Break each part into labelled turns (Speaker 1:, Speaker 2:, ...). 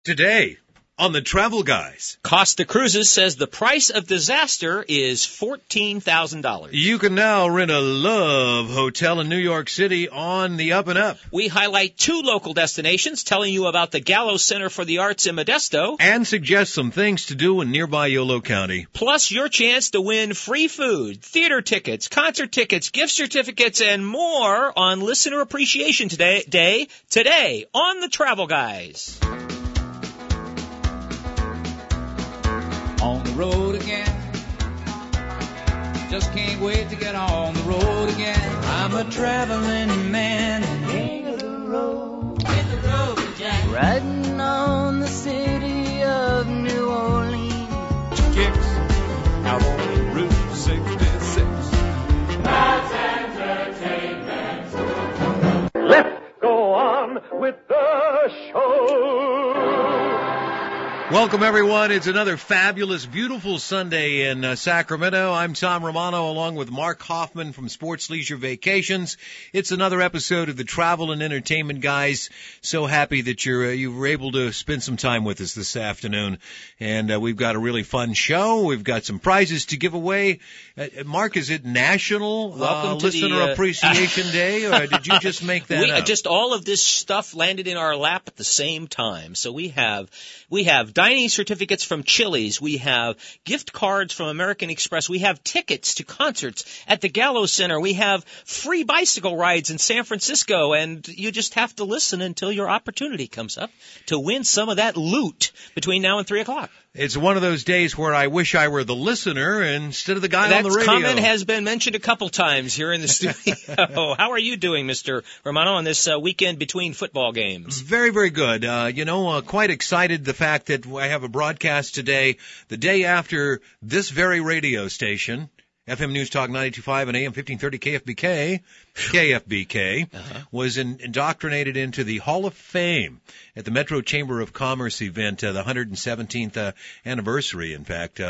Speaker 1: Today on the Travel Guys,
Speaker 2: Costa Cruises says the price of disaster is $14,000.
Speaker 1: You can now rent a Love Hotel in New York City on the up and up.
Speaker 2: We highlight 2 local destinations, telling you about the Gallo Center for the Arts in Modesto.
Speaker 1: And suggest some things to do in nearby Yolo County.
Speaker 2: Plus your chance to win free food, theater tickets, concert tickets, gift certificates, and more on Listener Appreciation Day today on the Travel Guys.
Speaker 3: On the road again. Just can't wait to get on the road again. I'm a traveling man. King of the road. Hit the road, Jack. Riding on the city of New Orleans.
Speaker 4: Kicks out on Route 66.
Speaker 5: That's entertainment. Let's go on with the show.
Speaker 1: Welcome, everyone. It's another fabulous, beautiful Sunday in Sacramento. I'm Tom Romano, along with Mark Hoffman from Sports Leisure Vacations. It's another episode of the Travel and Entertainment Guys. So happy that you were able to spend some time with us this afternoon. And we've got a really fun show. We've got some prizes to give away. Mark, is it National Listener Appreciation Day, or did you just make that up?
Speaker 2: Just all of this stuff landed in our lap at the same time. So we have dining certificates from Chili's. We have gift cards from American Express. We have tickets to concerts at the Gallo Center. We have free bicycle rides in San Francisco. And you just have to listen until your opportunity comes up to win some of that loot between now and 3 o'clock.
Speaker 1: It's one of those days where I wish I were the listener instead of the guy on the radio.
Speaker 2: That comment has been mentioned a couple times here in the studio. How are you doing, Mr. Romano, on this weekend between football games?
Speaker 1: Very, very good. Quite excited the fact that I have a broadcast today, the day after this very radio station, FM News Talk 92.5 and AM 1530 KFBK, was indoctrinated into the Hall of Fame at the Metro Chamber of Commerce event, the 117th anniversary, in fact,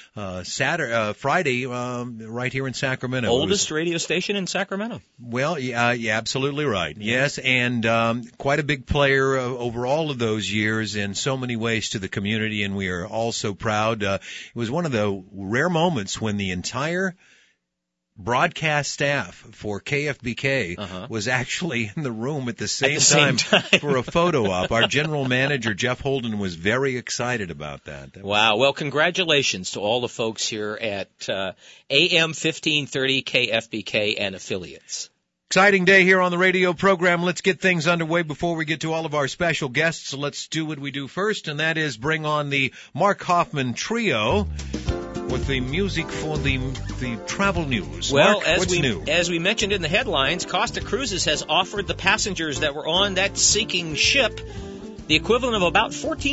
Speaker 1: Friday, right here in Sacramento.
Speaker 2: Oldest radio station in Sacramento.
Speaker 1: Well, yeah, absolutely right. Yes, and quite a big player over all of those years in so many ways to the community, and we are all so proud. It was one of the rare moments when the entire broadcast staff for KFBK was actually in the room at the same time for a photo op. Our general manager, Jeff Holden, was very excited about that.
Speaker 2: Wow. Well, congratulations to all the folks here at AM 1530 KFBK and affiliates.
Speaker 1: Exciting day here on the radio program. Let's get things underway before we get to all of our special guests. So let's do what we do first, and that is bring on the Mark Hoffman Trio with the music for the travel news.
Speaker 2: Well,
Speaker 1: Mark,
Speaker 2: as we mentioned in the headlines, Costa Cruises has offered the passengers that were on that sinking ship the equivalent of about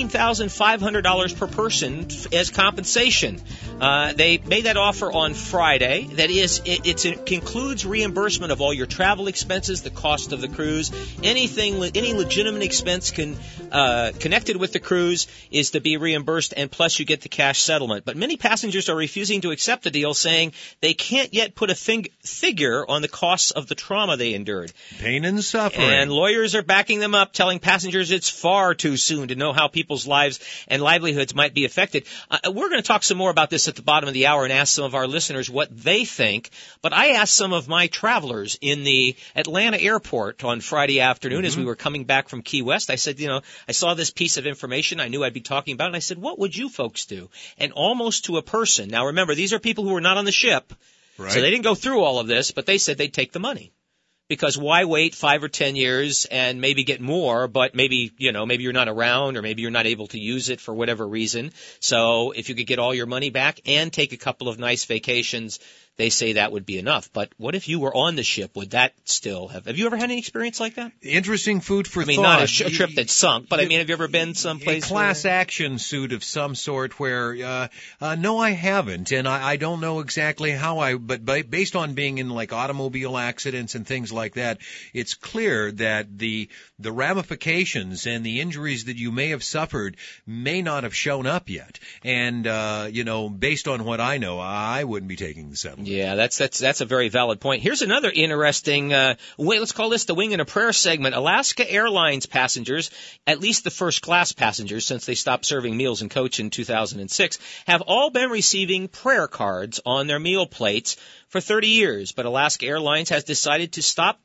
Speaker 2: $14,500 per person as compensation. They made that offer on Friday. That is, it includes reimbursement of all your travel expenses, the cost of the cruise, any legitimate expense connected with the cruise is to be reimbursed, and plus you get the cash settlement. But many passengers are refusing to accept the deal, saying they can't yet put a figure on the costs of the trauma they endured.
Speaker 1: Pain and suffering.
Speaker 2: And lawyers are backing them up, telling passengers it's far too soon to know how people's lives and livelihoods might be affected. We're going to talk some more about this at the bottom of the hour and ask some of our listeners what they think. But I asked some of my travelers in the Atlanta airport on Friday afternoon as we were coming back from Key West. I said, I saw this piece of information I knew I'd be talking about, and I said, what would you folks do? And almost to a person. Now, remember, these are people who were not on the ship, right? So they didn't go through all of this, but they said they'd take the money. Because why wait 5 or 10 years and maybe get more, but maybe you're not around or maybe you're not able to use it for whatever reason. So if you could get all your money back and take a couple of nice vacations, they say that would be enough. But what if you were on the ship? Would that still have you ever had any experience like that?
Speaker 1: Interesting food for thought.
Speaker 2: I mean, not a trip that sunk, but have you ever been someplace?
Speaker 1: A class action suit of some sort where, no, I haven't. And I don't know exactly how but based on being in like automobile accidents and things like that, it's clear that the ramifications and the injuries that you may have suffered may not have shown up yet. And, based on what I know, I wouldn't be taking the settlement.
Speaker 2: Yeah, that's a very valid point. Here's another interesting let's call this the Wing and a Prayer segment. Alaska Airlines passengers, at least the first class passengers since they stopped serving meals in coach in 2006, have all been receiving prayer cards on their meal plates for 30 years, but Alaska Airlines has decided to stop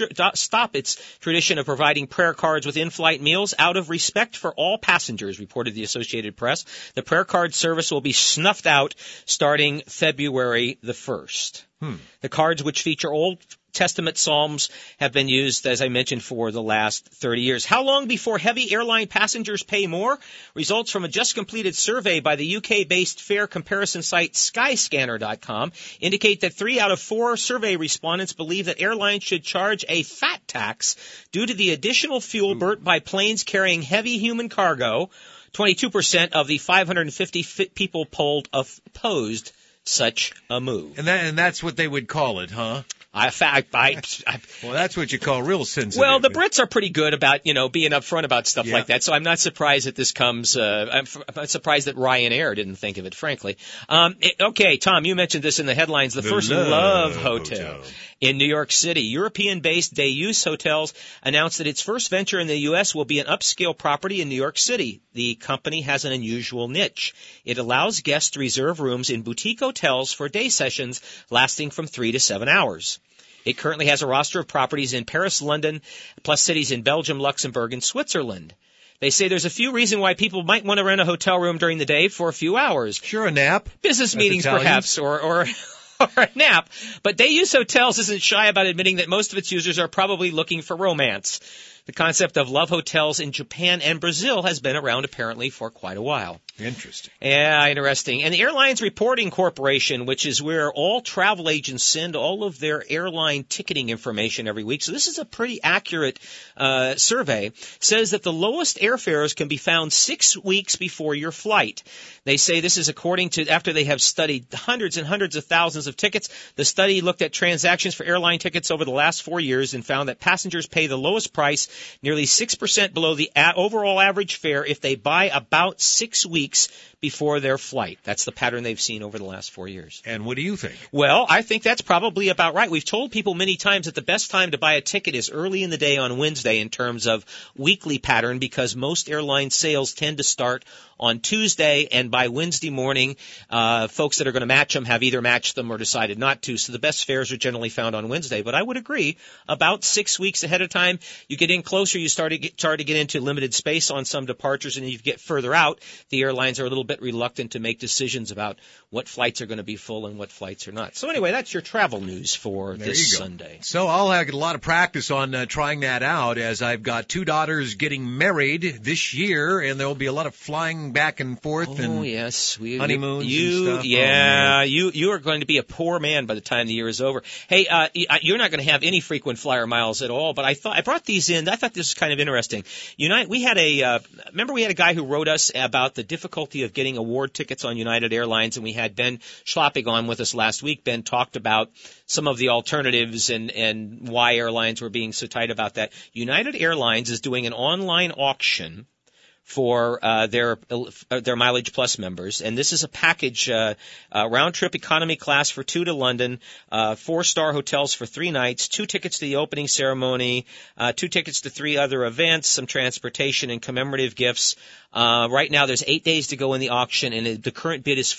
Speaker 2: its tradition of providing prayer cards with in-flight meals out of respect for all passengers, reported the Associated Press. The prayer card service will be snuffed out starting February the 1st. The cards, which feature Old Testament Psalms, have been used, as I mentioned, for the last 30 years. How long before heavy airline passengers pay more? Results from a just completed survey by the UK-based fare comparison site Skyscanner.com indicate that 3 out of 4 survey respondents believe that airlines should charge a fat tax due to the additional fuel burnt by planes carrying heavy human cargo. 22% of the 550 people polled opposed such a move.
Speaker 1: And that's what they would call it, huh?
Speaker 2: Well,
Speaker 1: that's what you call real sensitive.
Speaker 2: Well, the Brits are pretty good about, being upfront about stuff like that. So I'm not surprised that this comes, I'm surprised that Ryanair didn't think of it, frankly. Okay, Tom, you mentioned this in the headlines. The First Love Hotel in New York City. European-based Day-Use Hotels announced that its first venture in the U.S. will be an upscale property in New York City. The company has an unusual niche. It allows guests to reserve rooms in boutique hotels for day sessions lasting from 3 to 7 hours. It currently has a roster of properties in Paris, London, plus cities in Belgium, Luxembourg, and Switzerland. They say there's a few reasons why people might want to rent a hotel room during the day for a few hours.
Speaker 1: Sure, a nap.
Speaker 2: Business meetings, perhaps, or a nap. But Day-Use Hotels isn't shy about admitting that most of its users are probably looking for romance. The concept of love hotels in Japan and Brazil has been around apparently for quite a while.
Speaker 1: Interesting.
Speaker 2: Yeah, interesting. And the Airlines Reporting Corporation, which is where all travel agents send all of their airline ticketing information every week, so this is a pretty accurate survey, says that the lowest airfares can be found 6 weeks before your flight. They say this is according to, after they have studied hundreds and hundreds of thousands of tickets, the study looked at transactions for airline tickets over the last 4 years and found that passengers pay the lowest price, nearly 6% below the overall average fare, if they buy about 6 weeks before their flight. That's the pattern they've seen over the last 4 years.
Speaker 1: And what do you think?
Speaker 2: Well, I think that's probably about right. We've told people many times that the best time to buy a ticket is early in the day on Wednesday in terms of weekly pattern, because most airline sales tend to start on Tuesday, and by Wednesday morning, folks that are going to match them have either matched them or decided not to. So the best fares are generally found on Wednesday. But I would agree, about 6 weeks ahead of time, you get in closer, you start to get into limited space on some departures, and you get further out, the airlines are a little bit reluctant to make decisions about what flights are going to be full and what flights are not. So anyway, that's your travel news for this Sunday.
Speaker 1: So I'll have a lot of practice on trying that out, as I've got 2 daughters getting married this year, and there will be a lot of flying back and forth and
Speaker 2: yes,
Speaker 1: honeymoons and stuff.
Speaker 2: Yeah, you are going to be a poor man by the time the year is over. Hey, you're not going to have any frequent flyer miles at all, but I brought these in. I thought this was kind of interesting. We had remember we had a guy who wrote us about the difficulty of getting award tickets on United Airlines, and we had Ben Schloppig on with us last week. Ben talked about some of the alternatives and why airlines were being so tight about that. United Airlines is doing an online auction for their Mileage Plus members, and this is a package, round trip economy class for 2 to London, 4-star hotels for 3 nights, 2 tickets to the opening ceremony, 2 tickets to 3 other events, some transportation and commemorative gifts. Right now there's 8 days to go in the auction, and the current bid is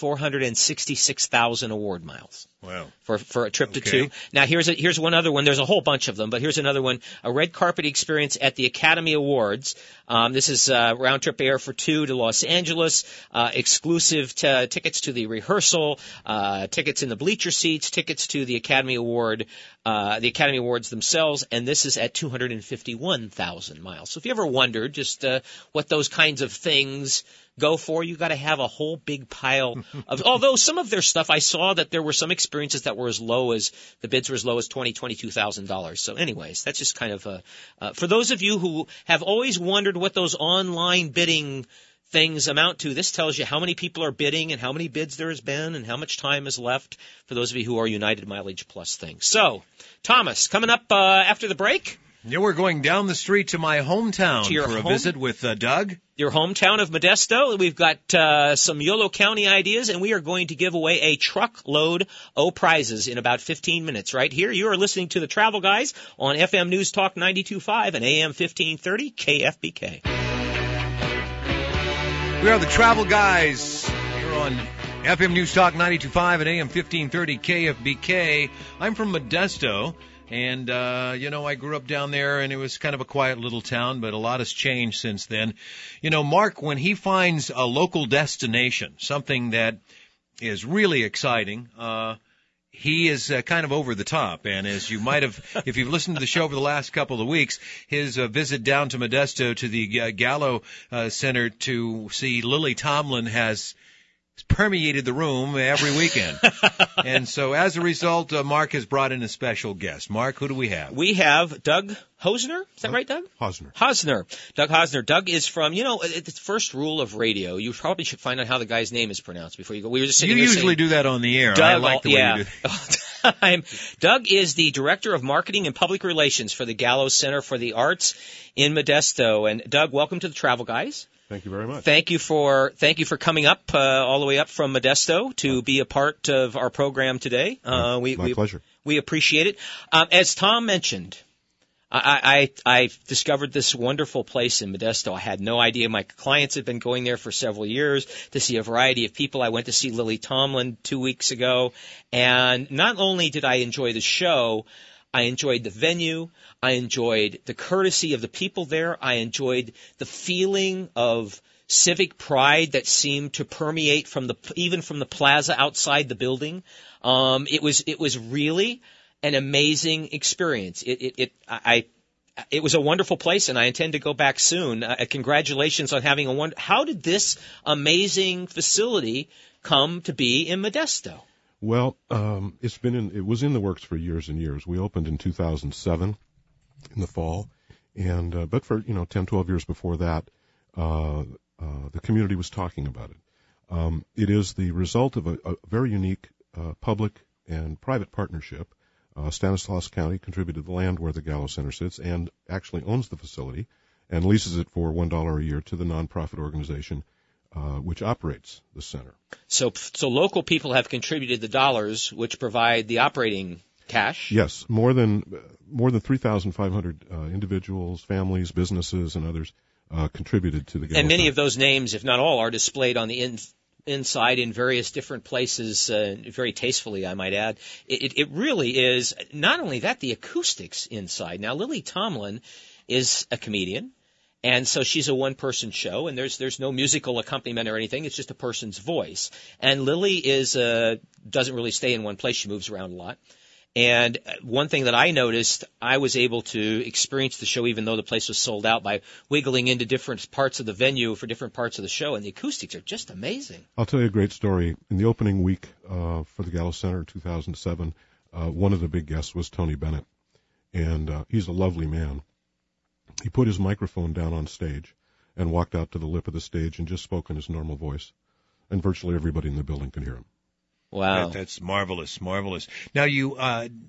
Speaker 2: 466,000 award miles.
Speaker 1: Wow.
Speaker 2: For a trip to 2. Now here's one other one. There's a whole bunch of them, but here's another one. A red carpet experience at the Academy Awards. This is round trip air for 2 to Los Angeles. Exclusive tickets to the rehearsal. Tickets in the bleacher seats. Tickets to the Academy Award. The Academy Awards themselves, and this is at 251,000 miles. So if you ever wondered just what those kinds of things go for, you got to have a whole big pile of. Although some of their stuff, I saw that there were some experiences that were as low as the bids were as low as $22,000. So, anyways, that's just kind of for those of you who have always wondered what those online bidding things amount to. This tells you how many people are bidding and how many bids there has been and how much time is left for those of you who are United Mileage Plus things. So, Thomas, coming up after the break.
Speaker 1: Yeah, we're going down the street to my hometown for a visit with Doug.
Speaker 2: Your hometown of Modesto. We've got some Yolo County ideas, and we are going to give away a truckload of prizes in about 15 minutes right here. You are listening to the Travel Guys on FM News Talk 92.5 and AM 1530 KFBK.
Speaker 1: We are the Travel Guys here on FM News Talk 92.5 and AM 1530 KFBK. I'm from Modesto. And, I grew up down there, and it was kind of a quiet little town, but a lot has changed since then. Mark, when he finds a local destination, something that is really exciting, he is kind of over the top. And as you might have, if you've listened to the show over the last couple of weeks, his visit down to Modesto to the Gallo Center to see Lily Tomlin has permeated the room every weekend. And so as a result, Mark has brought in a special guest. Mark, who do we have?
Speaker 2: We have Doug Hosner. Is that right, Doug?
Speaker 6: Hosner.
Speaker 2: Doug Hosner. Doug is from, the first rule of radio. You probably should find out how the guy's name is pronounced before you go. We were just sitting
Speaker 1: You
Speaker 2: here
Speaker 1: usually
Speaker 2: saying,
Speaker 1: do that on the air.
Speaker 2: Doug,
Speaker 1: I like the way you do that.
Speaker 2: Doug is the Director of Marketing and Public Relations for the Gallo Center for the Arts in Modesto. And Doug, welcome to the Travel Guys.
Speaker 6: Thank you very much.
Speaker 2: Thank you for coming up all the way up from Modesto to be a part of our program today.
Speaker 6: My pleasure.
Speaker 2: We appreciate it. As Tom mentioned, I discovered this wonderful place in Modesto. I had no idea. My clients had been going there for several years to see a variety of people. I went to see Lily Tomlin 2 weeks ago, and not only did I enjoy the show, I enjoyed the venue. I enjoyed the courtesy of the people there. I enjoyed the feeling of civic pride that seemed to permeate even from the plaza outside the building. It was really an amazing experience. It was a wonderful place, and I intend to go back soon. Congratulations on having how did this amazing facility come to be in Modesto?
Speaker 6: Well, it was in the works for years and years. We opened in 2007 in the fall, and but for 10, 12 years before that, the community was talking about it. It is the result of a very unique public and private partnership. Stanislaus County contributed the land where the Gallo Center sits and actually owns the facility and leases it for $1 a year to the nonprofit organization which operates the center.
Speaker 2: So local people have contributed the dollars which provide the operating cash?
Speaker 6: Yes, more than 3,500 individuals, families, businesses, and others contributed to the Gallo
Speaker 2: And many
Speaker 6: Center.
Speaker 2: of those names, if not all, are displayed on the inside in various different places, very tastefully, I might add. It really is, not only that, the acoustics inside. Now, Lily Tomlin is a comedian. And so she's a one-person show, and there's no musical accompaniment or anything. It's just a person's voice. And Lily doesn't really stay in one place. She moves around a lot. And one thing that I noticed, I was able to experience the show even though the place was sold out by wiggling into different parts of the venue for different parts of the show, and the acoustics are just amazing.
Speaker 6: I'll tell you a great story. In the opening week for the Gallo Center in 2007, one of the big guests was Tony Bennett, and he's a lovely man. He put his microphone down on stage and walked out to the lip of the stage and just spoke in his normal voice, and virtually everybody in the building could hear him.
Speaker 2: Wow.
Speaker 1: That's marvelous, marvelous. Now you,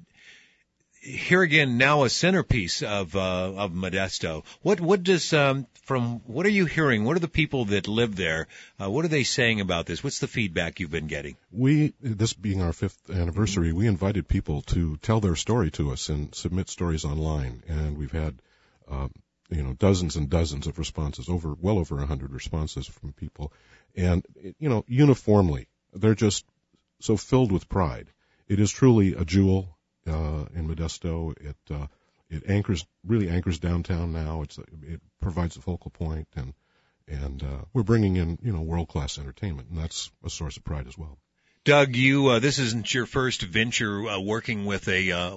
Speaker 1: here again, now a centerpiece of Modesto. What does, what are you hearing? What are the people that live there? What are they saying about this? What's the feedback you've been getting?
Speaker 6: This being our 5th anniversary, we invited people to tell their story to us and submit stories online, and we've had, dozens and dozens of responses, well over 100 responses from people. And, uniformly, they're just so filled with pride. It is truly a jewel in Modesto. It really anchors downtown now. It provides a focal point, and we're bringing in world-class entertainment, and that's a source of pride as well.
Speaker 1: Doug, this isn't your first venture working with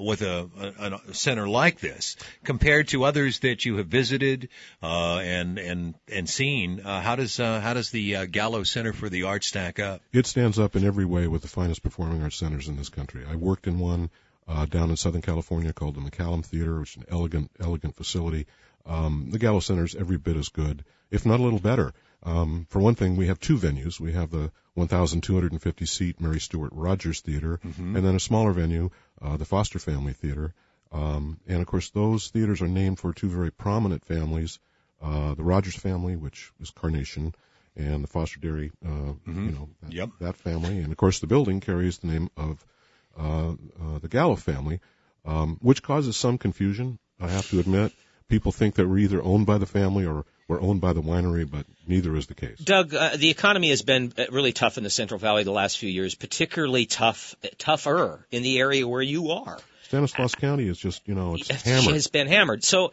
Speaker 1: a center like this. Compared to others that you have visited and seen, how does the Gallo Center for the Arts stack up?
Speaker 6: It stands up in every way with the finest performing arts centers in this country. I worked in one down in Southern California called the McCallum Theater, which is an elegant facility. The Gallo Center is every bit as good, if not a little better. For one thing, we have 2 venues. We have the 1,250-seat Mary Stuart Rogers Theater, and then a smaller venue, the Foster Family Theater, And of course, those theaters are named for two very prominent families, the Rogers family, which is Carnation, and the Foster Dairy, that family. And of course, the building carries the name of the Gallo family, which causes some confusion, I have to admit. People think that we're either owned by the family or we're owned by the winery, but neither is the case.
Speaker 2: Doug, the economy has been really tough in the Central Valley the last few years, particularly tougher in the area where you are.
Speaker 6: Stanislaus County is just, it's hammered.
Speaker 2: It's been hammered. So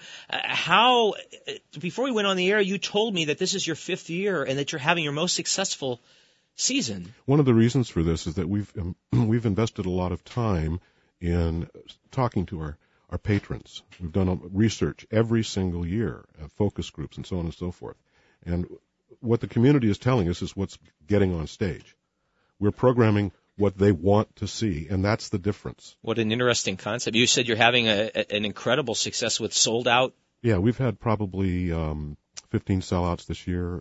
Speaker 2: before we went on the air, you told me that this is your 5th year and that you're having your most successful season.
Speaker 6: One of the reasons for this is that we've invested a lot of time in talking to our patrons. We've done research every single year, focus groups and so on and so forth. And what the community is telling us is what's getting on stage. We're programming what they want to see, and that's the difference.
Speaker 2: What an interesting concept. You said you're having an incredible success with sold out.
Speaker 6: Yeah, we've had probably 15 sellouts this year.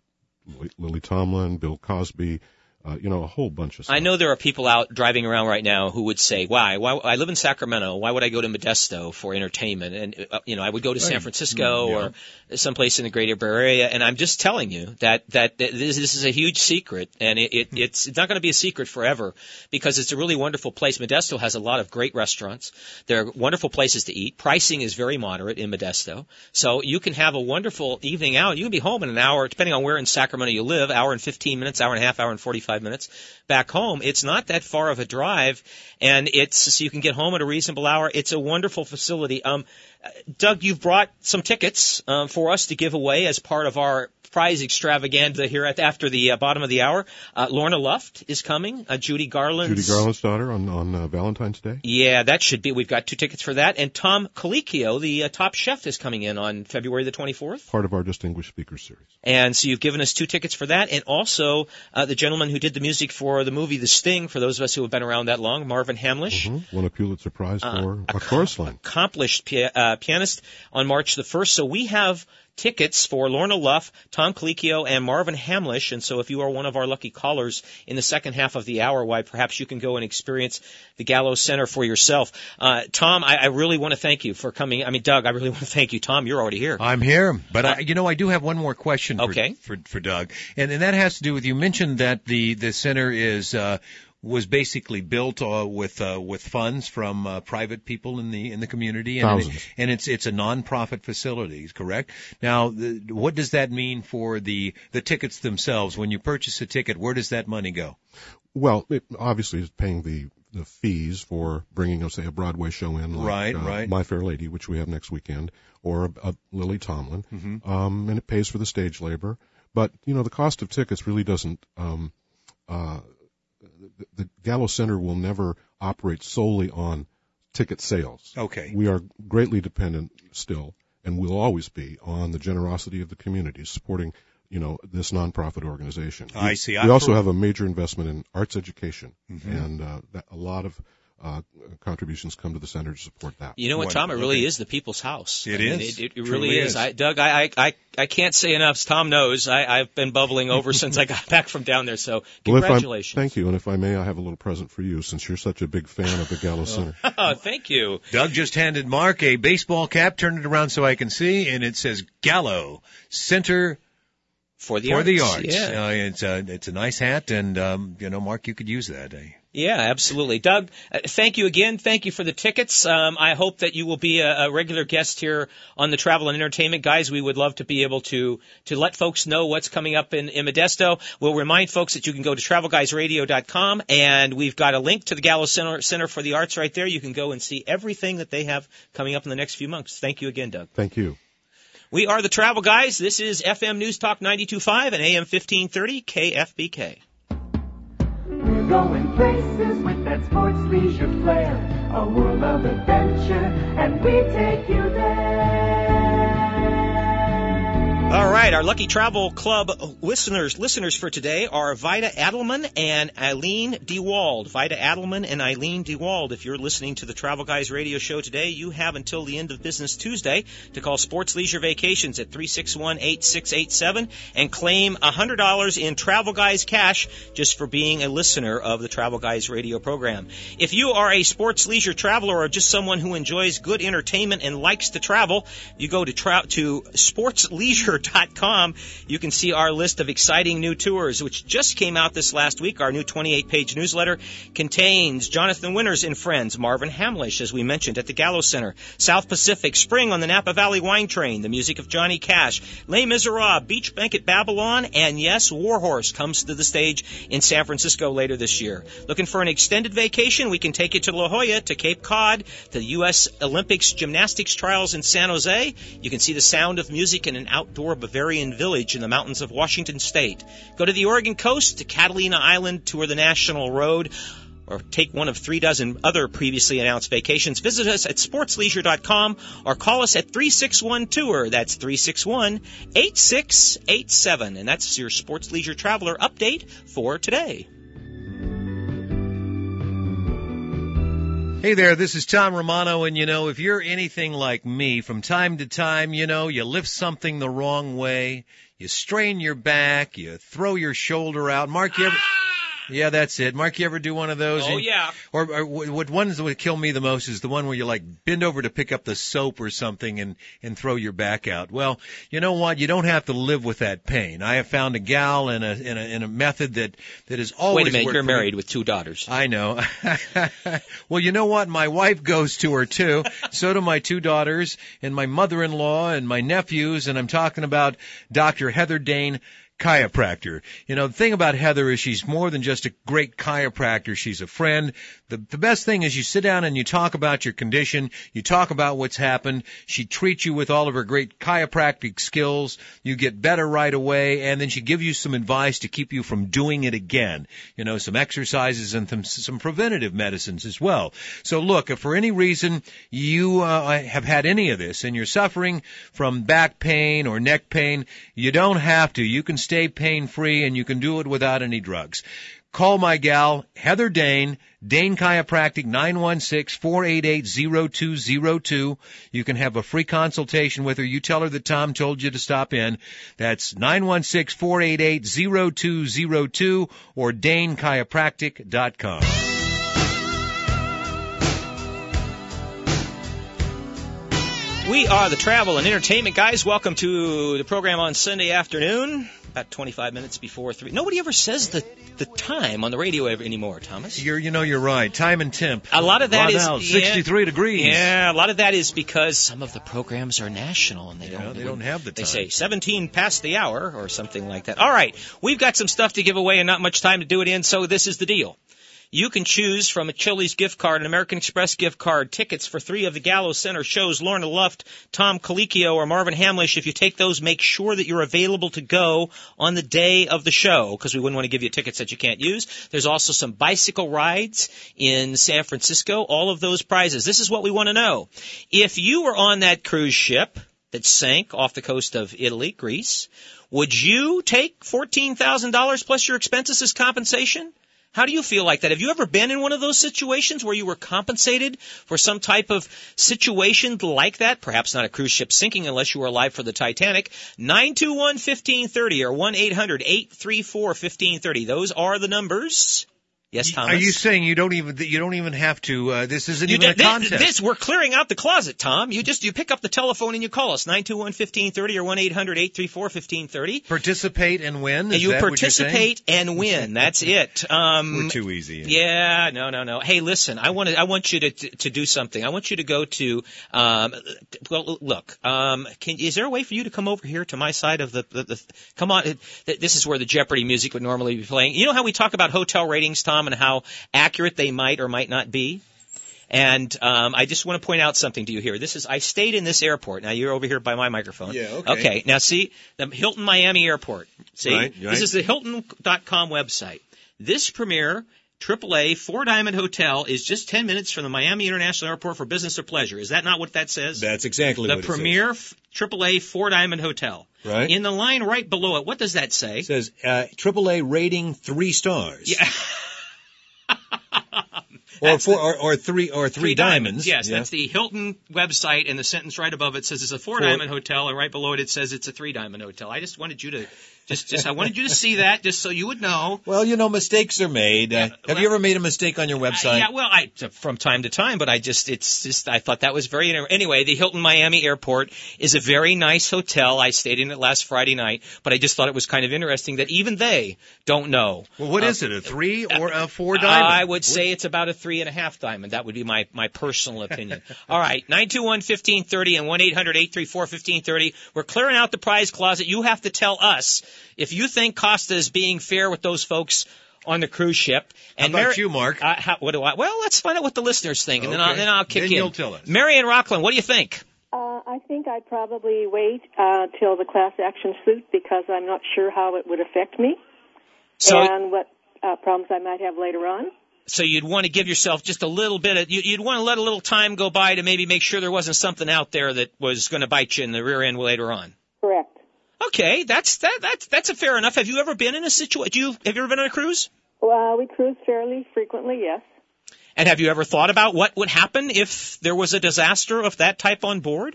Speaker 6: Lily Tomlin, Bill Cosby, a whole bunch of stuff.
Speaker 2: I know there are people out driving around right now who would say, why I live in Sacramento, why would I go to Modesto for entertainment? And, I would go to San Francisco or someplace in the greater Bay Area. And I'm just telling you that this is a huge secret, and it's not going to be a secret forever because it's a really wonderful place. Modesto has a lot of great restaurants. There are wonderful places to eat. Pricing is very moderate in Modesto. So you can have a wonderful evening out. You can be home in an hour, depending on where in Sacramento you live, hour and 15 minutes, hour and a half, hour and 45 minutes. Back home, it's not that far of a drive, and so you can get home at a reasonable hour. It's a wonderful facility. Doug, you've brought some tickets for us to give away as part of our prize extravaganza here after the bottom of the hour. Lorna Luft is coming. Judy Garland's
Speaker 6: daughter on Valentine's Day.
Speaker 2: Yeah, that should be. We've got 2 tickets for that. And Tom Colicchio, the top chef, is coming in on February the 24th.
Speaker 6: Part of our Distinguished Speakers Series.
Speaker 2: And so you've given us 2 tickets for that. And also the gentleman who did the music for the movie The Sting, for those of us who have been around that long, Marvin Hamlish.
Speaker 6: Won a Pulitzer Prize for a chorus line.
Speaker 2: Accomplished pianist on March the 1st. So we have tickets for Lorna Luft, Tom Colicchio, and Marvin Hamlish. And so if you are one of our lucky callers in the second half of the hour, why perhaps you can go and experience the Gallo Center for yourself. Tom, I really want to thank you for coming. I mean, Doug, I really want to thank you. Tom, you're already here.
Speaker 1: I'm here, but I do have one more question for Doug. And that has to do with, you mentioned that the center was basically built with funds from private people in the community, and it's a nonprofit facility, correct? Now, what does that mean for the tickets themselves? When you purchase a ticket, where does that money go?
Speaker 6: Well, it obviously is paying the fees for bringing, say, a Broadway show in, like My Fair Lady, which we have next weekend, or Lily Tomlin, and it pays for the stage labor. But the cost of tickets really doesn't. The Gallo Center will never operate solely on ticket sales.
Speaker 1: Okay.
Speaker 6: We are greatly dependent still, and will always be, on the generosity of the community supporting, this nonprofit organization.
Speaker 1: I see.
Speaker 6: We also have a major investment in arts education, and a lot of contributions come to the center to support that.
Speaker 2: You know what, Tom? It really is the people's house.
Speaker 1: It is.
Speaker 2: It really is. Doug, I can't say enough. Tom knows. I've been bubbling over since I got back from down there. So congratulations.
Speaker 6: Thank you. And if I may, I have a little present for you, since you're such a big fan of the Gallo Center.
Speaker 2: Oh, thank you.
Speaker 1: Doug just handed Mark a baseball cap. Turn it around so I can see, and it says Gallo Center
Speaker 2: for the arts.
Speaker 1: Yeah. It's a nice hat, and Mark, you could use that.
Speaker 2: Yeah, absolutely. Doug, thank you again. Thank you for the tickets. I hope that you will be a regular guest here on the Travel and Entertainment Guys. We would love to be able to let folks know what's coming up in Modesto. We'll remind folks that you can go to TravelGuysRadio.com, and we've got a link to the Gallo Center for the Arts right there. You can go and see everything that they have coming up in the next few months. Thank you again, Doug.
Speaker 6: Thank you.
Speaker 2: We are the Travel Guys. This is FM News Talk 92.5 and AM 1530 KFBK.
Speaker 3: We're going places with that sports leisure flair, a world of adventure, and we take you there.
Speaker 2: All right, our Lucky Travel Club listeners for today are Vida Adelman and Eileen DeWald. Vida Adelman and Eileen DeWald. If you're listening to the Travel Guys radio show today, you have until the end of business Tuesday to call Sports Leisure Vacations at 361-8687 and claim $100 in Travel Guys cash just for being a listener of the Travel Guys radio program. If you are a sports leisure traveler or just someone who enjoys good entertainment and likes to travel, you go to sportsleisure.com. You can see our list of exciting new tours, which just came out this last week. Our new 28-page newsletter contains Jonathan Winters and Friends, Marvin Hamlish, as we mentioned, at the Gallo Center, South Pacific, Spring on the Napa Valley Wine Train, the music of Johnny Cash, Les Miserables, Beach Bank at Babylon, and yes, Warhorse comes to the stage in San Francisco later this year. Looking for an extended vacation? We can take you to La Jolla, to Cape Cod, to the U.S. Olympics gymnastics trials in San Jose. You can see the sound of music in an outdoor Bavarian village in the mountains of Washington State. Go to the Oregon coast, to Catalina Island, tour the National Road, or take one of 36 other previously announced vacations. Visit us at sportsleisure.com or call us at 361-TOUR. That's 361-8687. And that's your Sports Leisure Traveler update for today.
Speaker 1: Hey there, this is Tom Romano, and if you're anything like me, from time to time, you lift something the wrong way, you strain your back, you throw your shoulder out. Mark, you ever... Yeah, that's it. Mark, you ever do one of those?
Speaker 2: Oh, yeah.
Speaker 1: Or what ones that would kill me the most is the one where you bend over to pick up the soap or something and throw your back out. Well, you know what? You don't have to live with that pain. I have found a gal in a method that is always.
Speaker 2: Wait a minute, you're married with 2 daughters.
Speaker 1: I know. Well, you know what? My wife goes to her too. So do my 2 daughters and my mother-in-law and my nephews, and I'm talking about Dr. Heather Dane, chiropractor. The thing about Heather is she's more than just a great chiropractor. She's a friend. The best thing is you sit down and you talk about your condition. You talk about what's happened. She treats you with all of her great chiropractic skills. You get better right away, and then she gives you some advice to keep you from doing it again. Some exercises and some preventative medicines as well. So look, if for any reason you have had any of this and you're suffering from back pain or neck pain, you don't have to. You can stay pain-free, and you can do it without any drugs. Call my gal, Heather Dane, Dane Chiropractic, 916-488-0202. You can have a free consultation with her. You tell her that Tom told you to stop in. That's 916-488-0202 or DaneChiropractic.com.
Speaker 2: We are the Travel and Entertainment Guys. Welcome to the program on Sunday afternoon, about 25 minutes before 3. Nobody ever says the time on the radio anymore, Thomas.
Speaker 1: You're right. Time and temp.
Speaker 2: A lot of that is
Speaker 1: 63 degrees.
Speaker 2: Yeah, a lot of that is because some of the programs are national and they don't have the time. They say 17 past the hour or something like that. All right, we've got some stuff to give away and not much time to do it in, so this is the deal. You can choose from a Chili's gift card, an American Express gift card, tickets for 3 of the Gallo Center shows, Lorna Luft, Tom Colicchio, or Marvin Hamlish. If you take those, make sure that you're available to go on the day of the show, because we wouldn't want to give you tickets that you can't use. There's also some bicycle rides in San Francisco, all of those prizes. This is what we want to know. If you were on that cruise ship that sank off the coast of Italy, Greece, would you take $14,000 plus your expenses as compensation? How do you feel like that? Have you ever been in one of those situations where you were compensated for some type of situation like that? Perhaps not a cruise ship sinking unless you were alive for the Titanic. 921-1530 or 1-800-834-1530. Those are the numbers. Yes, Thomas.
Speaker 1: Are you saying you don't even have to? This isn't even a contest.
Speaker 2: We're clearing out the closet, Tom. You pick up the telephone and you call us 921-1530 or 1-800-834-1530.
Speaker 1: Participate and win.
Speaker 2: And you participate and win. That's it.
Speaker 1: We're too easy.
Speaker 2: Yeah, no. Hey, listen. I want you to do something. I want you to go to. Look. Is there a way for you to come over here to my side of the? Come on. This is where the Jeopardy music would normally be playing. You know how we talk about hotel ratings, Tom, and how accurate they might or might not be? And I just want to point out something to you here. I stayed in this airport. Now, you're over here by my microphone.
Speaker 1: Yeah, okay.
Speaker 2: Okay, now see, the Hilton Miami Airport. See,
Speaker 1: right.
Speaker 2: This is the Hilton.com website. This premier AAA Four Diamond Hotel is just 10 minutes from the Miami International Airport for business or pleasure. Is that not what that says?
Speaker 1: That's exactly
Speaker 2: The
Speaker 1: what
Speaker 2: premier
Speaker 1: it says.
Speaker 2: AAA Four Diamond Hotel.
Speaker 1: Right.
Speaker 2: In the line right below it, what does that say?
Speaker 1: It says AAA rating 3 stars.
Speaker 2: Yeah.
Speaker 1: Or three diamonds.
Speaker 2: Yes,
Speaker 1: Yeah.
Speaker 2: that's the Hilton website, and the sentence right above it says it's a four diamond hotel, and right below it says it's a 3 diamond hotel. I just wanted you to I wanted you to see that just so you would know.
Speaker 1: Well, mistakes are made. Have you ever made a mistake on your website?
Speaker 2: Yeah, well, from time to time, but I thought that was very anyway. The Hilton Miami Airport is a very nice hotel. I stayed in it last Friday night, but I just thought it was kind of interesting that even they don't know.
Speaker 1: Well, what is it? A 3 or a 4 diamond?
Speaker 2: I would say it's about a 3.5 diamond. That would be my personal opinion. All right, 921-1530 and 1-800-834-1530. We're clearing out the prize closet. You have to tell us if you think Costa is being fair with those folks on the cruise ship. And
Speaker 1: how about you, Mark?
Speaker 2: What do I? Well, let's find out what the listeners think, and
Speaker 1: okay.
Speaker 2: then I'll kick in.
Speaker 1: Then you'll tell us.
Speaker 2: Mary in Rockland, what do you think?
Speaker 7: I think I'd probably wait till the class action suit because I'm not sure how it would affect me and what problems I might have later on.
Speaker 2: So you'd want to give yourself just a little bit of, you'd want to let a little time go by to maybe make sure there wasn't something out there that was going to bite you in the rear end later on.
Speaker 7: Correct.
Speaker 2: Okay, that's a fair enough. Have you ever been in a situation? Have you ever been on a cruise?
Speaker 7: We cruise fairly frequently, yes.
Speaker 2: And have you ever thought about what would happen if there was a disaster of that type on board?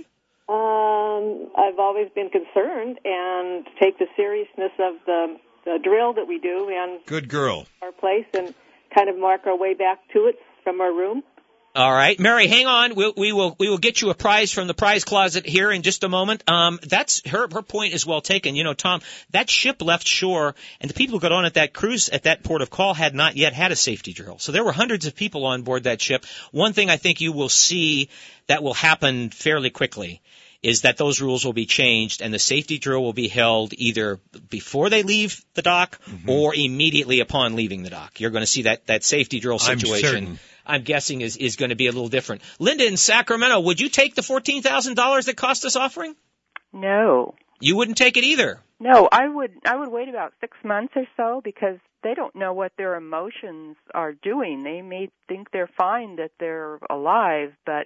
Speaker 7: I've always been concerned and take the seriousness of the drill that we do and
Speaker 1: good girl
Speaker 7: our place and kind of mark our way back to it from our room.
Speaker 2: All right, Mary, hang on. We will get you a prize from the prize closet here in just a moment. That's her point is well taken. You know, Tom, that ship left shore, and the people who got on at that cruise at that port of call had not yet had a safety drill. So there were hundreds of people on board that ship. One thing I think you will see that will happen fairly quickly is that those rules will be changed and the safety drill will be held either before they leave the dock or immediately upon leaving the dock. You're going to see that safety drill situation. I'm guessing is going to be a little different. Linda in Sacramento, would you take the $14,000 that Costa's offering?
Speaker 8: No.
Speaker 2: You wouldn't take it either?
Speaker 8: No, I would wait about 6 months or so because they don't know what their emotions are doing. They may think they're fine that they're alive, but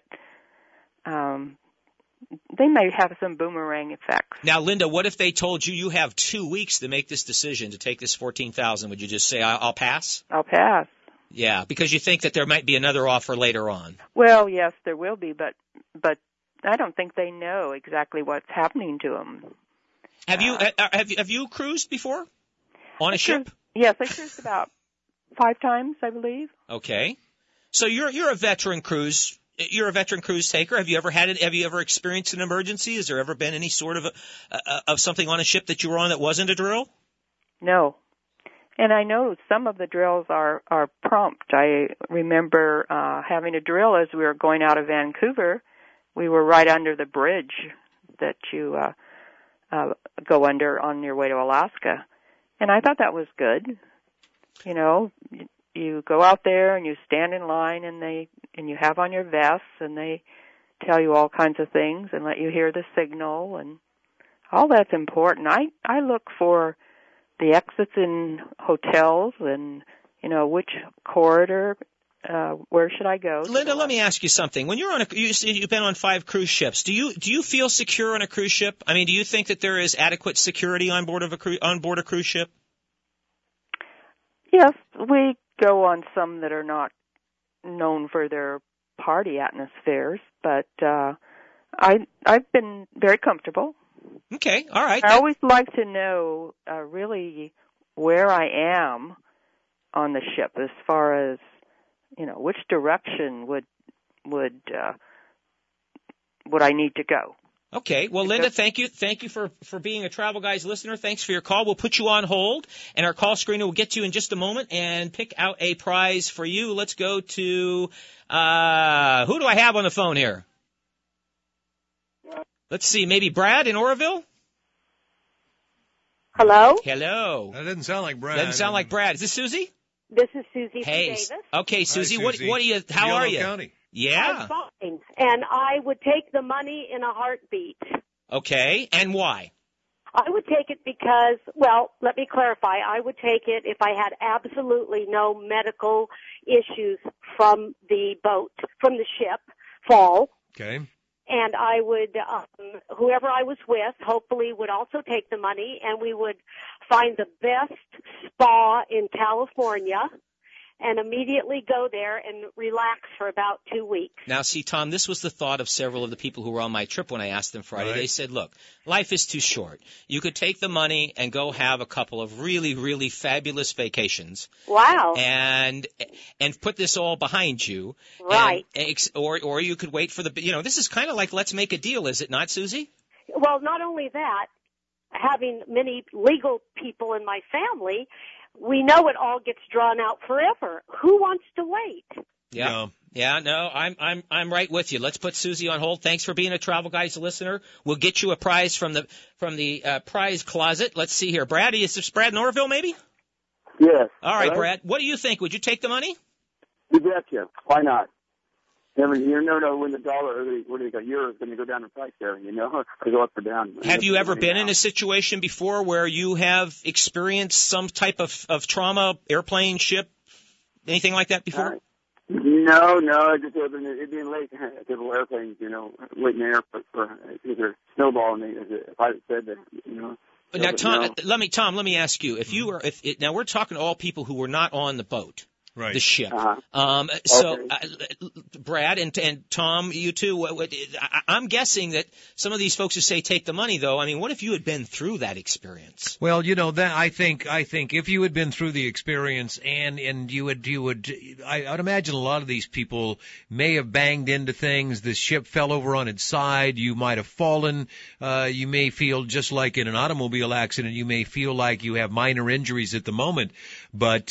Speaker 8: they may have some boomerang effects.
Speaker 2: Now, Linda, what if they told you have 2 weeks to make this decision to take this $14,000? Would you just say, I'll pass?
Speaker 8: I'll pass.
Speaker 2: Yeah, because you think that there might be another offer later on.
Speaker 8: Well, yes, there will be, but I don't think they know exactly what's happening to them.
Speaker 2: Have you cruised before on a ship?
Speaker 8: Yes, I cruised about 5 times, I believe.
Speaker 2: Okay, so you're a veteran cruise. You're a veteran cruise taker. Have you ever experienced an emergency? Has there ever been any sort of something on a ship that you were on that wasn't a drill?
Speaker 8: No. And I know some of the drills are prompt. I remember having a drill as we were going out of Vancouver. We were right under the bridge that you go under on your way to Alaska. And I thought that was good. You know, you go out there and you stand in line and you have on your vests and they tell you all kinds of things and let you hear the signal and all that's important. I look for the exits in hotels and, you know, which corridor, where should I go?
Speaker 2: Linda, let me ask you something. When you're on you've been on 5 cruise ships. Do you feel secure on a cruise ship? I mean, do you think that there is adequate security on board a cruise ship?
Speaker 8: Yes, we go on some that are not known for their party atmospheres, but I've been very comfortable.
Speaker 2: Okay, all right.
Speaker 8: I always like to know really where I am on the ship as far as, you know, which direction would I need to go.
Speaker 2: Okay. Well, Linda, thank you for being a Travel Guys listener. Thanks for your call. We'll put you on hold, and our call screener will get you in just a moment and pick out a prize for you. Let's go to who do I have on the phone here? Let's see, maybe Brad in Oroville?
Speaker 9: Hello?
Speaker 2: Hello.
Speaker 1: That doesn't sound like Brad.
Speaker 2: Doesn't sound like Brad. Is this Susie?
Speaker 9: This is Susie from
Speaker 2: Hey.
Speaker 9: Davis.
Speaker 2: Okay, Susie,
Speaker 1: Hi, Susie.
Speaker 2: what are you, how
Speaker 1: Yolo
Speaker 2: are you?
Speaker 1: County.
Speaker 2: Yeah.
Speaker 9: I'm fine. And I would take the money in a heartbeat.
Speaker 2: Okay, and why?
Speaker 9: I would take it because, well, let me clarify. I would take it if I had absolutely no medical issues from the boat, from the ship, fall.
Speaker 1: Okay.
Speaker 9: And I would, whoever I was with, hopefully would also take the money, and we would find the best spa in California and immediately go there and relax for about 2 weeks.
Speaker 2: Now, see, Tom, this was the thought of several of the people who were on my trip when I asked them Friday.
Speaker 1: Right.
Speaker 2: They said, look, life is too short. You could take the money and go have a couple of really, really fabulous vacations.
Speaker 9: Wow.
Speaker 2: And put this all behind you.
Speaker 9: Right.
Speaker 2: Or you could wait for this is kind of like let's make a deal, is it not, Susie?
Speaker 9: Well, not only that, having many legal people in my family, we know it all gets drawn out forever. Who wants to wait?
Speaker 2: Yeah. No. Yeah, no, I'm right with you. Let's put Susie on hold. Thanks for being a Travel Guys listener. We'll get you a prize from the prize closet. Let's see here. Brad, is this Brad Norville maybe?
Speaker 10: Yes.
Speaker 2: All right,
Speaker 10: Hello?
Speaker 2: Brad. What do you think? Would you take the money?
Speaker 10: You betcha. Why not? You never know when the dollar or the euro is going to go down in price there, or go up or down.
Speaker 2: Have you ever been in a situation before where you have experienced some type of trauma, airplane, ship, anything like that before?
Speaker 10: No, it'd been late. Several airplanes, waiting in the airport for either snowball, and the pilot said that,
Speaker 2: Now, Tom, let me ask you: now we're talking to all people who were not on the boat. Right. The ship. So, Brad and Tom, you too, I'm guessing that some of these folks who say take the money, though, I mean, what if you had been through that experience?
Speaker 1: Well, that I think if you had been through the experience and I'd imagine a lot of these people may have banged into things. The ship fell over on its side. You might have fallen. You may feel just like in an automobile accident. You may feel like you have minor injuries at the moment, but,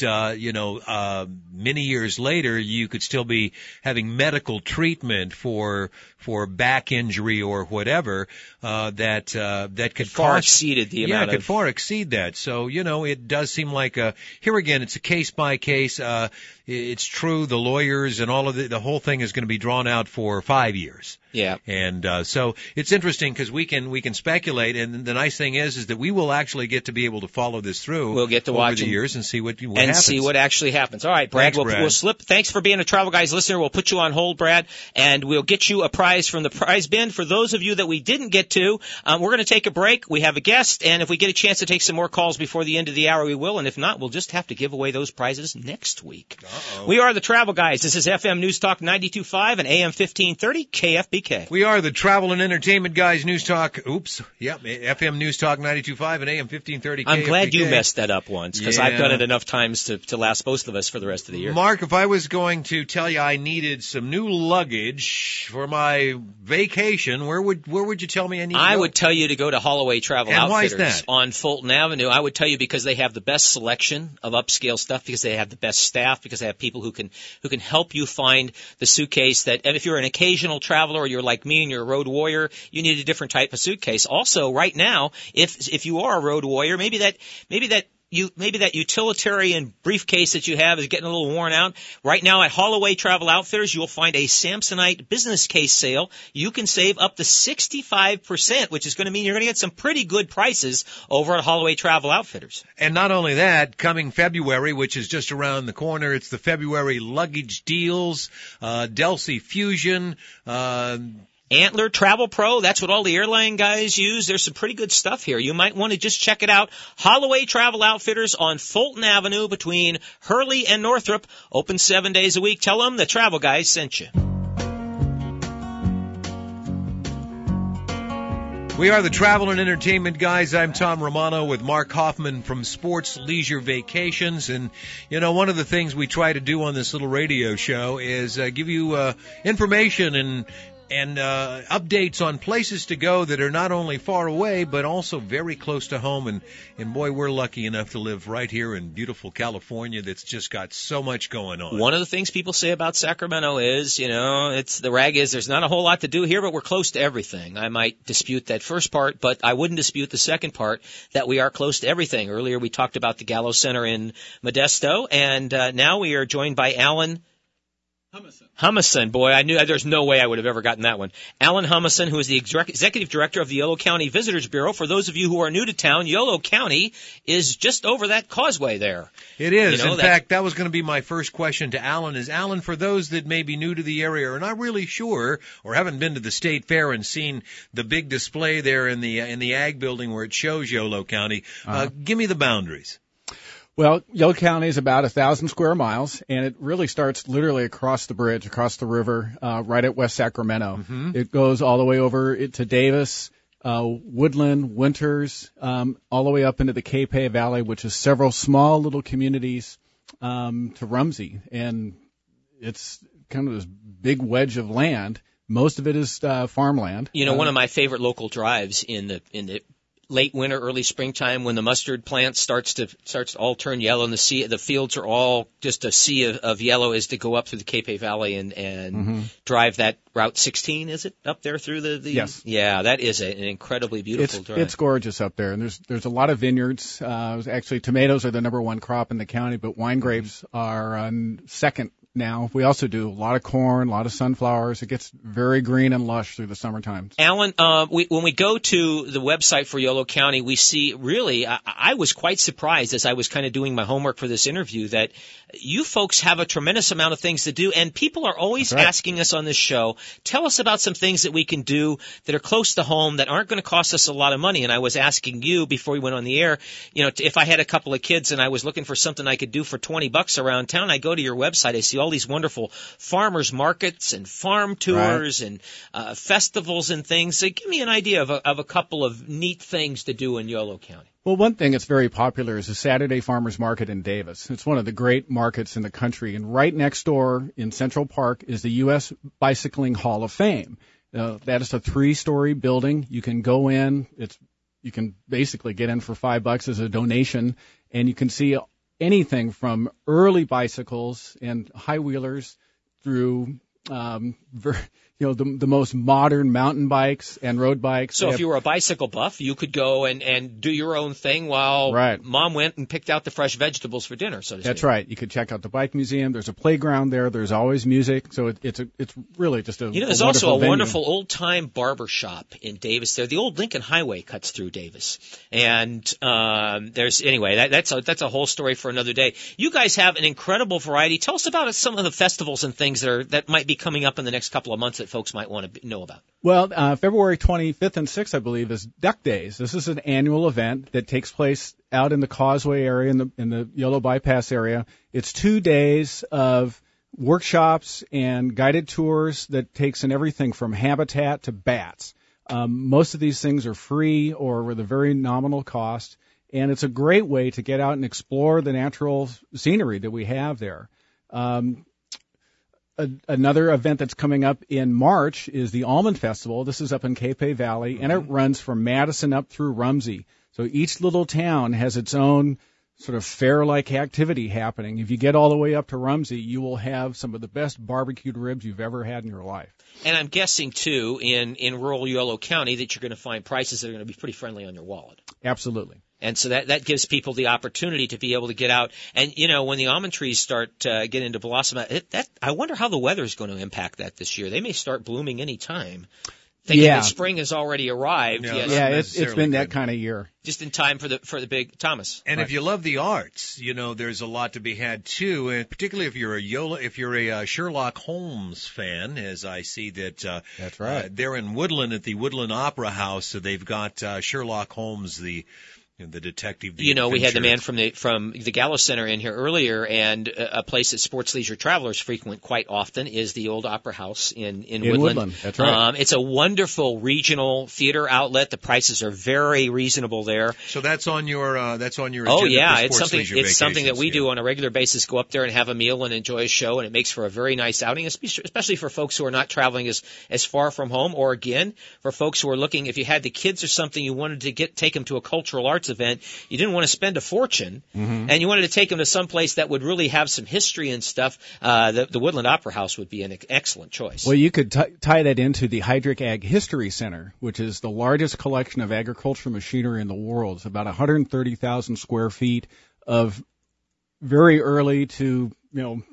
Speaker 1: many years later, you could still be having medical treatment for back injury or whatever that could
Speaker 2: far exceeded the amount.
Speaker 1: Could far exceed that. So it does seem like here again, it's a case by case. It's true. The lawyers and all of the whole thing is going to be drawn out for 5 years.
Speaker 2: Yeah.
Speaker 1: And so it's interesting because we can speculate, and the nice thing is that we will actually get to be able to follow this through.
Speaker 2: We'll get to
Speaker 1: over
Speaker 2: watch
Speaker 1: the years and see what
Speaker 2: and
Speaker 1: happens.
Speaker 2: see what actually happens. All right, Brad.
Speaker 1: Thanks, Brad.
Speaker 2: We'll slip. Thanks for being a Travel Guys listener. We'll put you on hold, Brad, and we'll get you a prize from the prize bin. For those of you that we didn't get to, we're going to take a break. We have a guest, and if we get a chance to take some more calls before the end of the hour, we will. And if not, we'll just have to give away those prizes next week. Uh-oh. We are the Travel Guys. This is FM News Talk 92.5 and AM 1530 KFBK.
Speaker 1: We are the Travel and Entertainment Guys News Talk. FM News Talk 92.5 and AM 1530 KFBK.
Speaker 2: I'm glad you messed that up once because I've done it enough times to last both of us for the rest of the year.
Speaker 1: Mark, if I was going to tell you I needed some new luggage for my vacation, where would you tell me I need to go?
Speaker 2: I would tell you to go to Holloway Travel Outfitters
Speaker 1: why is that?
Speaker 2: On Fulton Avenue. I would tell you because they have the best selection of upscale stuff, because they have the best staff, because they have people who can help you find the suitcase that, and if you're an occasional traveler or you're like me and you're a road warrior, you need a different type of suitcase. Also, right now, if you are a road warrior, maybe that utilitarian briefcase that you have is getting a little worn out. Right now at Holloway Travel Outfitters, you'll find a Samsonite business case sale. You can save up to 65%, which is going to mean you're going to get some pretty good prices over at Holloway Travel Outfitters.
Speaker 1: And not only that, coming February, which is just around the corner, it's the February luggage deals, Delsey Fusion,
Speaker 2: Antler, Travel Pro, that's what all the airline guys use. There's some pretty good stuff here. You might want to just check it out. Holloway Travel Outfitters on Fulton Avenue between Hurley and Northrop. Open 7 days a week. Tell them the Travel Guys sent you.
Speaker 1: We are the Travel and Entertainment Guys. I'm Tom Romano with Mark Hoffman from Sports Leisure Vacations. And, one of the things we try to do on this little radio show is give you information and updates on places to go that are not only far away, but also very close to home. And boy, we're lucky enough to live right here in beautiful California that's just got so much going on.
Speaker 2: One of the things people say about Sacramento is, there's not a whole lot to do here, but we're close to everything. I might dispute that first part, but I wouldn't dispute the second part, that we are close to everything. Earlier we talked about the Gallo Center in Modesto, and now we are joined by Alan Humison, boy, I knew there's no way I would have ever gotten that one. Alan Humison, who is the executive director of the Yolo County Visitors Bureau. For those of you who are new to town, Yolo County is just over that causeway there.
Speaker 1: It is. In fact, that was going to be my first question to Alan. Is Alan, for those that may be new to the area or not really sure or haven't been to the state fair and seen the big display there in the ag building where it shows Yolo County, give me the boundaries.
Speaker 11: Well, Yolo County is about 1,000 square miles, and it really starts literally across the bridge, across the river, right at West Sacramento. Mm-hmm. It goes all the way over to Davis, Woodland, Winters, all the way up into the Capay Valley, which is several small little communities to Rumsey. And it's kind of this big wedge of land. Most of it is farmland.
Speaker 2: You know, one of my favorite local drives in the late winter, early springtime, when the mustard plant starts to all turn yellow and the fields are all just a sea of yellow, is to go up through the Capay Valley and drive that Route 16, is it, up there through the
Speaker 11: Yes.
Speaker 2: Yeah, that is an incredibly beautiful drive.
Speaker 11: It's gorgeous up there, and there's a lot of vineyards. Actually, tomatoes are the number one crop in the county, but wine grapes are second now. We also do a lot of corn, a lot of sunflowers. It gets very green and lush through the summertime.
Speaker 2: Alan, when we go to the website for Yolo County, we see really, I was quite surprised as I was kind of doing my homework for this interview that you folks have a tremendous amount of things to do, and people are always asking us on this show, tell us about some things that we can do that are close to home that aren't going to cost us a lot of money. And I was asking you before we went on the air, you know, if I had a couple of kids and I was looking for something I could do for $20 around town, I go to your website, I see all these wonderful farmers markets and farm tours and festivals and things. So give me an idea of a couple of neat things to do in Yolo County.
Speaker 11: Well, one thing that's very popular is the Saturday Farmers Market in Davis. It's one of the great markets in the country. And right next door in Central Park is the U.S. Bicycling Hall of Fame. That is a 3-story building. You can go in. You can basically get in for $5 as a donation, and you can see anything from early bicycles and high wheelers through the most modern mountain bikes and road bikes.
Speaker 2: So if you were a bicycle buff, you could go and do your own thing while Mom went and picked out the fresh vegetables for dinner, so to speak.
Speaker 11: That's right. You could check out the bike museum. There's a playground there. There's always music. So it's really just a
Speaker 2: there's also a wonderful old-time barber shop in Davis there. The old Lincoln Highway cuts through Davis. And that's a whole story for another day. You guys have an incredible variety. Tell us about some of the festivals and things that might be coming up in the next couple of months that folks might want to know about.
Speaker 11: Well, February 25th and 6th, I believe, is Duck Days. This is an annual event that takes place out in the Causeway area, in the Yolo Bypass area. It's 2 days of workshops and guided tours that takes in everything from habitat to bats. Most of these things are free or with a very nominal cost, and it's a great way to get out and explore the natural scenery that we have there. Another event that's coming up in March is the Almond Festival. This is up in Capay Valley, and it runs from Madison up through Rumsey. So each little town has its own sort of fair-like activity happening. If you get all the way up to Rumsey, you will have some of the best barbecued ribs you've ever had in your life.
Speaker 2: And I'm guessing, too, in rural Yolo County that you're going to find prices that are going to be pretty friendly on your wallet.
Speaker 11: Absolutely.
Speaker 2: And so that gives people the opportunity to be able to get out. And, you know, when the almond trees start getting into blossom, I wonder how the weather is going to impact that this year. They may start blooming any time. Thinking that spring has already arrived.
Speaker 11: It's been that kind of year.
Speaker 2: Just in time for the big Thomas.
Speaker 1: And if you love the arts, there's a lot to be had too, and particularly if you're a Sherlock Holmes fan, as I see that.
Speaker 11: That's right.
Speaker 1: They're in Woodland at the Woodland Opera House, so they've got Sherlock Holmes, the detective.
Speaker 2: We had the man from the Gallo Center in here earlier, and a place that sports leisure travelers frequent quite often is the old Opera House in Woodland.
Speaker 11: That's right.
Speaker 2: It's a wonderful regional theater outlet. The prices are very reasonable there.
Speaker 1: So that's on your agenda.
Speaker 2: Oh yeah,
Speaker 1: it's
Speaker 2: something that we do on a regular basis. Go up there and have a meal and enjoy a show, and it makes for a very nice outing, especially for folks who are not traveling as far from home, or again for folks who are looking. If you had the kids or something, you wanted to take them to a cultural arts event, you didn't want to spend a fortune, and you wanted to take them to some place that would really have some history and stuff. The Woodland Opera House would be an excellent choice.
Speaker 11: Well, you could tie that into the Heidrick Ag History Center, which is the largest collection of agricultural machinery in the world. It's about 130,000 square feet of very early to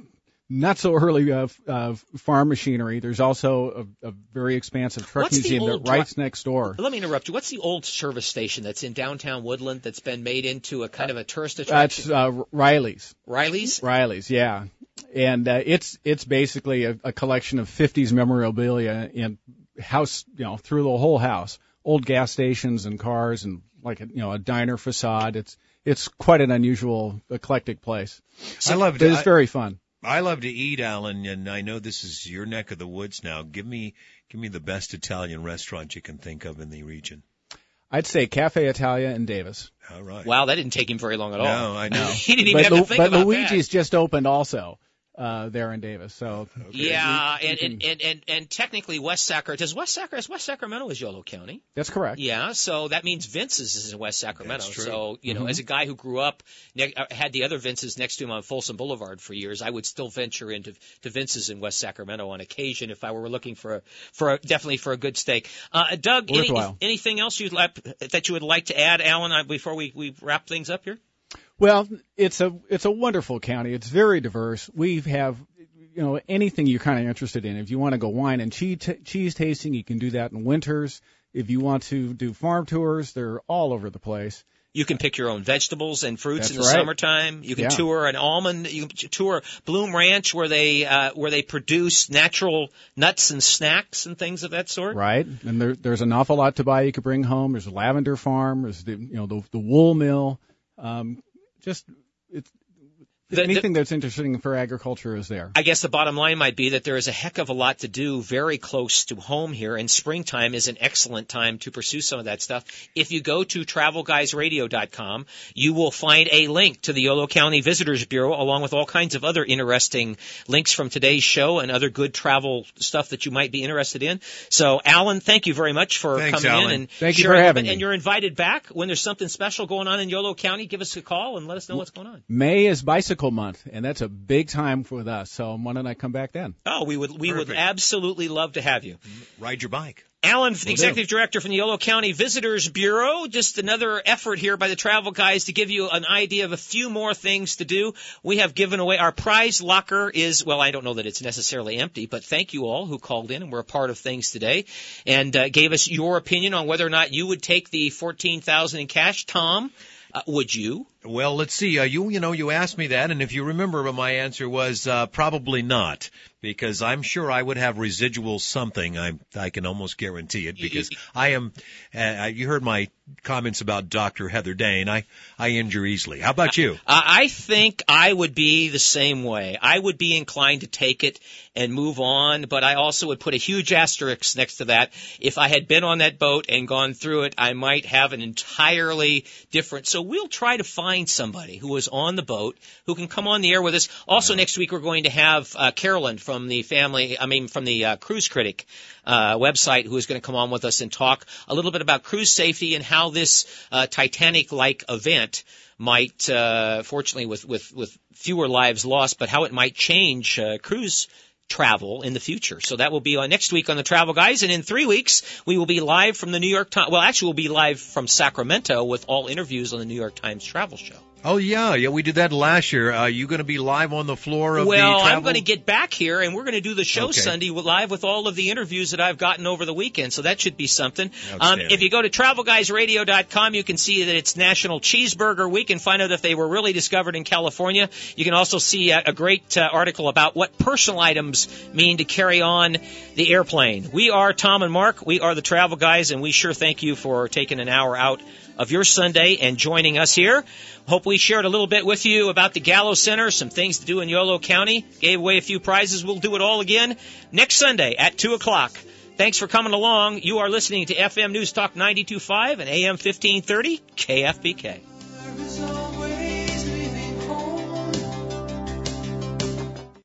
Speaker 11: not so early farm machinery. There's also a very expansive truck museum that right next door.
Speaker 2: Let me interrupt you. What's the old service station that's in downtown Woodland that's been made into a kind of a tourist attraction?
Speaker 11: That's Riley's.
Speaker 2: Riley's?
Speaker 11: Riley's, yeah. And it's basically a collection of 50s memorabilia in house, through the whole house. Old gas stations and cars and a diner facade. It's quite an unusual, eclectic place. It's very fun.
Speaker 1: I love to eat, Alan, and I know this is your neck of the woods now. Give me the best Italian restaurant you can think of in the region.
Speaker 11: I'd say Cafe Italia in Davis.
Speaker 1: All right.
Speaker 2: Wow, that didn't take him very long at all.
Speaker 1: No, I know.
Speaker 2: He didn't even have to think about that.
Speaker 11: But Luigi's just opened also. There in Davis, so
Speaker 2: yeah, and technically West Sacramento is West Sacramento is Yolo County.
Speaker 11: That's correct.
Speaker 2: Yeah, so that means Vince's is in West Sacramento.
Speaker 1: That's true.
Speaker 2: So as a guy who grew up had the other Vince's next to him on Folsom Boulevard for years, I would still venture into Vince's in West Sacramento on occasion if I were looking for a good steak. Doug, anything else that you would like to add, Alan, before we wrap things up here?
Speaker 11: Well, it's a wonderful county. It's very diverse. We have, anything you're kind of interested in. If you want to go wine and cheese tasting, you can do that in winters. If you want to do farm tours, they're all over the place.
Speaker 2: You can pick your own vegetables and fruits in the
Speaker 11: right.
Speaker 2: summertime. You can tour an almond. You can tour Bloom Ranch where they produce natural nuts and snacks and things of that sort.
Speaker 11: Right, and there's an awful lot to buy. You could bring home. There's a lavender farm. There's the wool mill. Anything that's interesting for agriculture is there.
Speaker 2: I guess the bottom line might be that there is a heck of a lot to do very close to home here, and springtime is an excellent time to pursue some of that stuff. If you go to TravelGuysRadio.com, you will find a link to the Yolo County Visitors Bureau, along with all kinds of other interesting links from today's show and other good travel stuff that you might be interested in. So, Alan, thank you very much for coming
Speaker 1: Alan.
Speaker 2: in and
Speaker 11: thank you for having me.
Speaker 2: And you're invited back when there's something special going on in Yolo County. Give us a call and let us know what's going on.
Speaker 11: May is bicycle month, and that's a big time for us. So why don't I come back then?
Speaker 2: Oh, we would absolutely love to have you.
Speaker 1: Ride your bike.
Speaker 2: Alan, the Executive Director from the Yolo County Visitors Bureau. Just another effort here by the Travel Guys to give you an idea of a few more things to do. We have given away our prize locker is, well, I don't know that it's necessarily empty, but thank you all who called in and were a part of things today and gave us your opinion on whether or not you would take the $14,000 in cash. Tom, would you?
Speaker 1: Well, let's see. You asked me that, and if you remember, my answer was probably not, because I'm sure I would have residual something. I can almost guarantee it, because I am. You heard my comments about Dr. Heather Dane. I injure easily. How about you?
Speaker 2: I think I would be the same way. I would be inclined to take it and move on, but I also would put a huge asterisk next to that. If I had been on that boat and gone through it, I might have an entirely different. So we'll try to find somebody who was on the boat who can come on the air with us. Also, next week we're going to have Carolyn from the Cruise Critic website, who is going to come on with us and talk a little bit about cruise safety and how this Titanic-like event might, fortunately with fewer lives lost, but how it might change cruise travel in the future. So that will be next week on the Travel Guys, and in 3 weeks we will be live from the New York Times. Well, actually, we'll be live from Sacramento with all interviews on the New York Times Travel Show.
Speaker 1: Oh, yeah, we did that last year. Are you going to be live on the floor of the travel?
Speaker 2: Well, I'm going to get back here, and we're going to do the show Sunday live with all of the interviews that I've gotten over the weekend, so that should be something. If you go to TravelGuysRadio.com, you can see that it's National Cheeseburger Week and find out if they were really discovered in California. You can also see a great article about what personal items mean to carry on the airplane. We are Tom and Mark. We are the Travel Guys, and we sure thank you for taking an hour out of your Sunday and joining us here. Hope we shared a little bit with you about the Gallo Center, some things to do in Yolo County, gave away a few prizes. We'll do it all again next Sunday at 2 o'clock. Thanks for coming along. You are listening to FM News Talk 92.5 and AM 1530 KFBK.